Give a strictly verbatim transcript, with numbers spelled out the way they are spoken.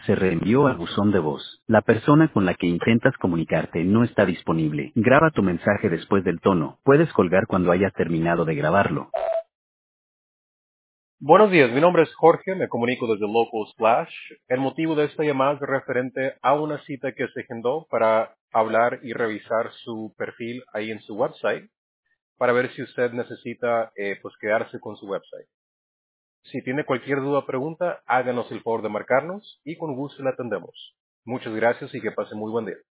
se reenvió al buzón de voz. La persona con la que intentas comunicarte no está disponible. Graba tu mensaje después del tono. Puedes colgar cuando hayas terminado de grabarlo. Buenos días, mi nombre es Jorge, me comunico desde Local Splash. El motivo de esta llamada es referente a una cita que se agendó para hablar y revisar su perfil ahí en su website, para ver si usted necesita eh, pues quedarse con su website. Si tiene cualquier duda o pregunta, háganos el favor de marcarnos y con gusto le atendemos. Muchas gracias y que pase muy buen día.